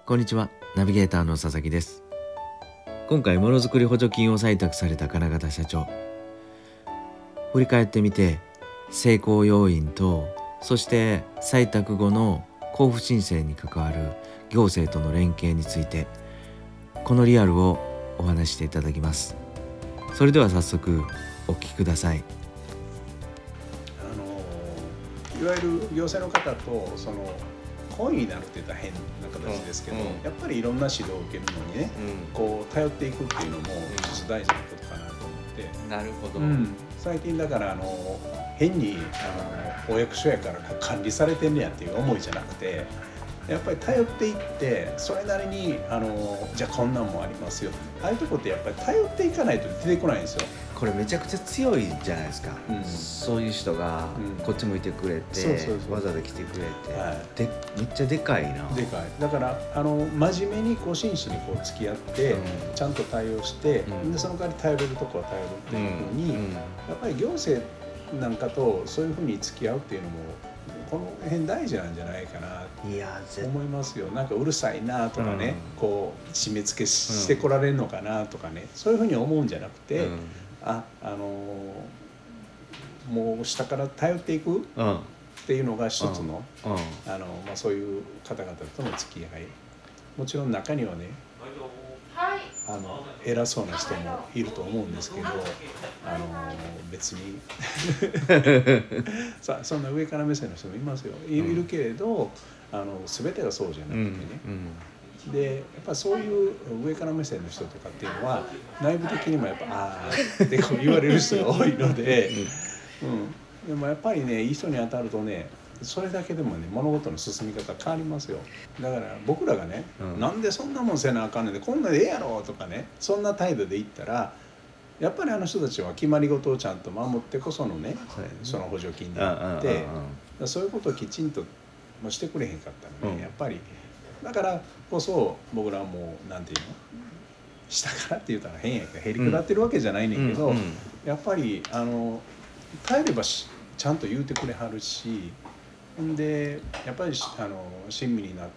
こんにちは、ナビゲーターの佐々木です。今回ものづくり補助金を採択された金型社長、振り返ってみて成功要因と、そして採択後の交付申請に関わる行政との連携について、このリアルをお話していただきます。それでは早速お聞きください。 いわゆる行政の方と懇意になるって言ったら変な形ですけど、やっぱりいろんな指導を受けるのにね、こう頼っていくっていうのも一つ大事なことかなと思って。 なるほど、 最近だから変にお役所やから管理されてんねやっていう思いじゃなくて、やっぱり頼っていってそれなりにじゃあこんなんもありますよ、ああいうとこってやっぱり頼っていかないと出てこないんですよ。 これめちゃくちゃ強いじゃないですか、そういう人がこっち向いてくれて、わざわざ来てくれて、めっちゃでかいな。 でかい。だから真面目に真摯に付き合って、ちゃんと対応して、でその代わり頼れるとこは頼るっていうふうに、やっぱり行政なんかとそういうふうに付き合うっていうのもこの辺大事なんじゃないかなと思いますよ。なんかうるさいなとかね、締め付けしてこられるのかなとかね、そういうふうに思うんじゃなくて、もう下から頼っていくっていうのが一つの、そういう方々との付き合い。もちろん中にはね、偉そうな人もいると思うんですけど、別にそんな上から目線の人もいますよ。いるけれど全てがそうじゃなくてね、でやっぱそういう上から目線の人とかっていうのは内部的にもやっぱあーって言われる人が多いので、でもやっぱりね、いい人に当たるとね、それだけでもね、物事の進み方変わりますよ。だから僕らがね、なんでそんなもんせなあかんねんで、こんなんでええやろとかね、そんな態度で言ったら、やっぱりあの人たちは決まり事をちゃんと守ってこそのね、その補助金であって、そういうことをきちんとしてくれへんかったらね、やっぱりだからこそ僕らはもうなんていうの、下からって言ったら変やけどへりくだってるわけじゃないねんけど、やっぱり耐えればちゃんと言うてくれはるし、でやっぱり親身になって、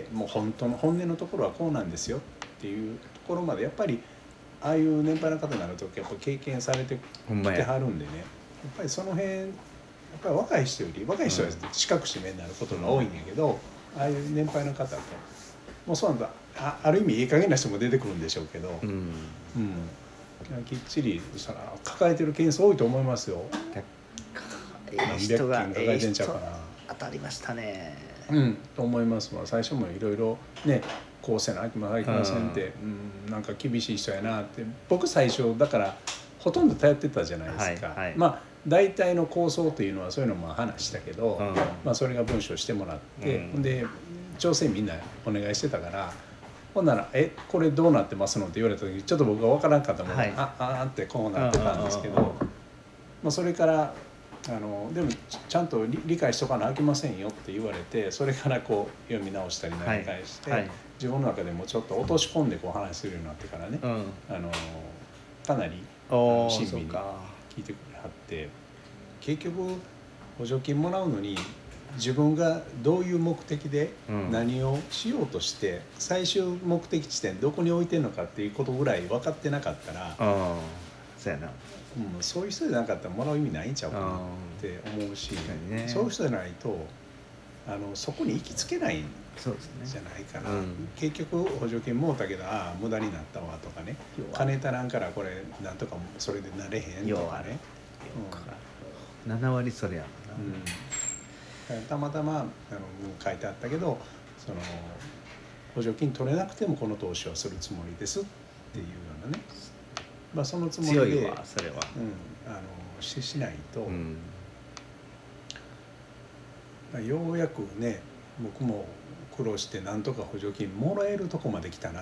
もう本当の本音のところはこうなんですよっていうところまで、やっぱりああいう年配の方になるとやっぱ経験されてきてはるんでね、やっぱりその辺やっぱり若い人より、若い人は資格指名になることが多いんやけど、ああいう年配の方ともうそうなんだ、ある意味いい加減な人も出てくるんでしょうけど、きっちり抱えてるケース多いと思いますよ。 人が抱えてんちゃうかな。 当たりましたね。 と思いますわ。最初もいろいろね、こうせなあきませんって、なんか厳しい人やなって。僕最初だからほとんど頼ってたじゃないですか。大体の構想というのはそういうのも話したけど、それが文章してもらって、で調整みんなお願いしてたから、ほんなら「これどうなってますの?」って言われた時にちょっと僕が分からんかったもんで「ってこうなってたんですけど、それからでもちゃんと理解しとかなあきませんよって言われて、それから読み直したり何回して、自分の中でもちょっと落とし込んで話するようになってからね、かなり親身に聞いてくれはって、結局補助金もらうのに自分がどういう目的で何をしようとして、最終目的地点どこに置いてるのかっていうことぐらい分かってなかったら、 そうやな、 そういう人でなかったらもらう意味ないんちゃうかなって思うし、そういう人じゃないとそこに行きつけないんじゃないかな。結局補助金もうたけど無駄になったわとかね、金足らんからこれなんとかそれでなれへんとかね、 7割それやもんな。たまたま書いてあったけど、補助金取れなくてもこの投資はするつもりですっていうようなね、そのつもりで強いわそれは、しないと、ようやくね、僕も苦労してなんとか補助金もらえるとこまで来たなって。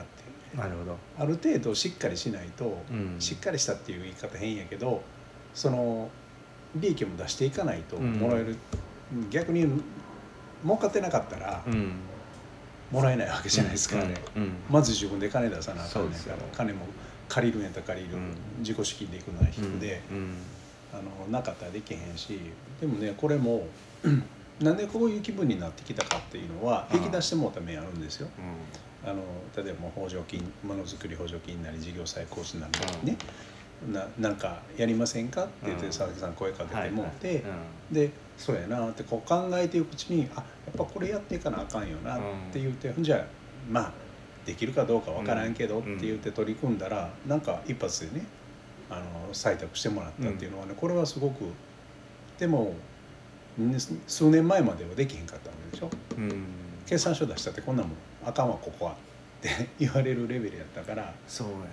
なるほど。 ある程度しっかりしないと、しっかりしたっていう言い方変やけど、利益も出していかないともらえる、逆に儲かってなかったら、もらえないわけじゃないですかね。まず自分で金出さなあかんねんから、金も借りるんやったら借りる、自己資金で行くのは引くで、なかったらできへんし。でもね、これもなんでこういう気分になってきたかっていうのは引き出してもうた面あるんですよ。例えば補助金、ものづくり補助金なり事業再構築なりね、なんかやりませんかって言って佐々木さん声かけてもらって、でそうやなってこう考えていくうちにやっぱこれやっていかなあかんよなって言って、じゃあまあできるかどうかわからんけどって言って取り組んだら、なんか一発でね採択してもらったっていうのはね、これはすごくでも数年前まではできへんかったわけでしょ。決算書出したってこんなもんあかんわここはって言われるレベルやったから。 そうやね、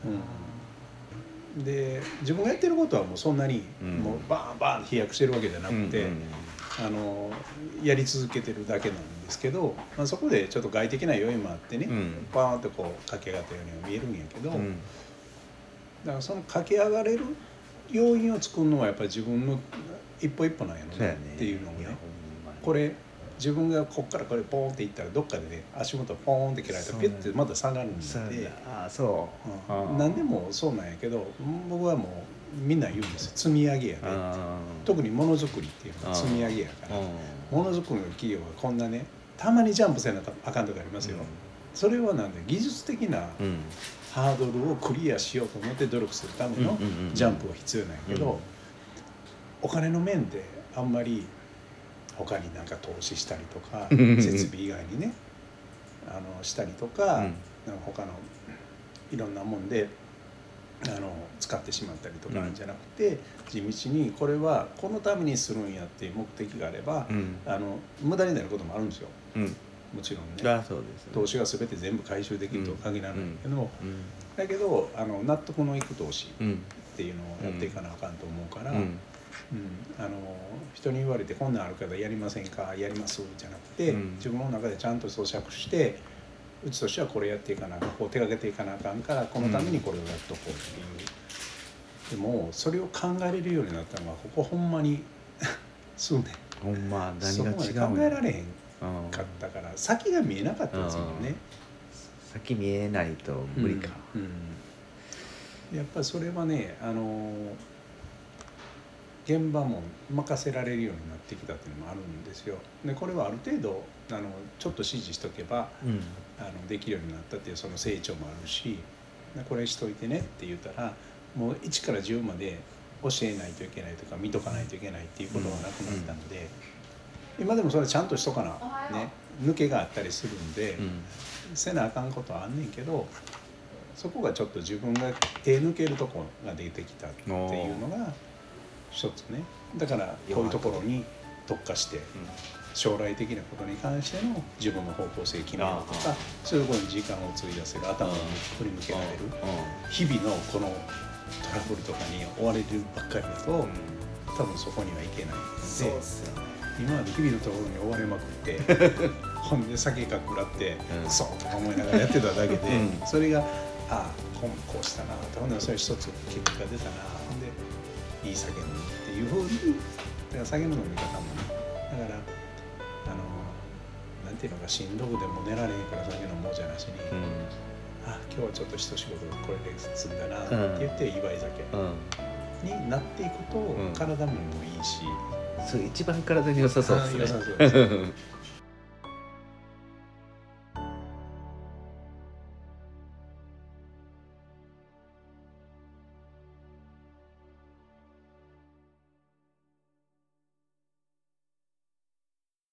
で自分がやってることはもうそんなにもうバーンバーン飛躍してるわけじゃなくて、やり続けてるだけなんですけど、そこでちょっと外的な要因もあってね、バーンとこう駆け上がったようには見えるんやけど、だからその駆け上がれる要因を作るのはやっぱり自分の一歩一歩なんやろねっていうのをね、これ自分がこっからこれポーンっていったらどっかでね足元ポーンって切られたらピュッてまた下がるんで、何でもそうなんやけど、僕はもうみんな言うんですよ、積み上げやでって。特にものづくりっていうのは積み上げやから、ものづくりの企業はこんなねたまにジャンプせなあかんとかありますよ。それはなんで技術的なハードルをクリアしようと思って努力するためのジャンプは必要なんやけど、お金の面であんまり他になんか投資したりとか設備以外にねしたりとか、他のいろんなもんで使ってしまったりとかじゃなくて、地道にこれはこのためにするんやっていう目的があれば、無駄になることもあるんですよ。もちろんね、投資が全て全部回収できるとは限らないけど、だけど納得のいく投資っていうのをやっていかなあかんと思うから、人に言われてこんなんあるからやりませんか、やりますじゃなくて、自分の中でちゃんと咀嚼して、うちとしてはこれやっていかなあかん、こう手がけていかなあかんからこのためにこれをやっとこうっていう、でもそれを考えれるようになったのはここほんまに数年、 何が違うそこまで考えられへんかったから、先が見えなかったですもんね。 先見えないと無理か。 やっぱりそれはね現場も任せられるようになってきたっていうのもあるんですよ。でこれはある程度ちょっと指示しとけば、できるようになったっていうその成長もあるし、これしといてねって言ったらもう1から10まで教えないといけないとか見とかないといけないっていうことがなくなったので、今でもそれちゃんとしとかなね抜けがあったりするんで、せなあかんことはあんねんけど、そこがちょっと自分が手抜けるとこが出てきたっていうのが一つね。だからこういうところに特化して将来的なことに関しての自分の方向性決めようとか、そういうところに時間を費やせる、頭を振り向けられる、日々のこのトラブルとかに追われるばっかりだと多分そこにはいけないので、今まで日々のところに追われまくってほんで酒かくらってそうとか思いながらやってただけで、それがこうしたなと、ほんでそれ一つ結果が出たな、ほんでいい酒飲むっていうふうに、だから酒の飲み方もね、だからなんていうのか、しんどくでも寝られへんから酒飲もうじゃなしに、今日はちょっと一仕事これで済んだなって言って祝い酒になっていくと体にもいいし、 それ一番体に良さそうですね。 良さそうです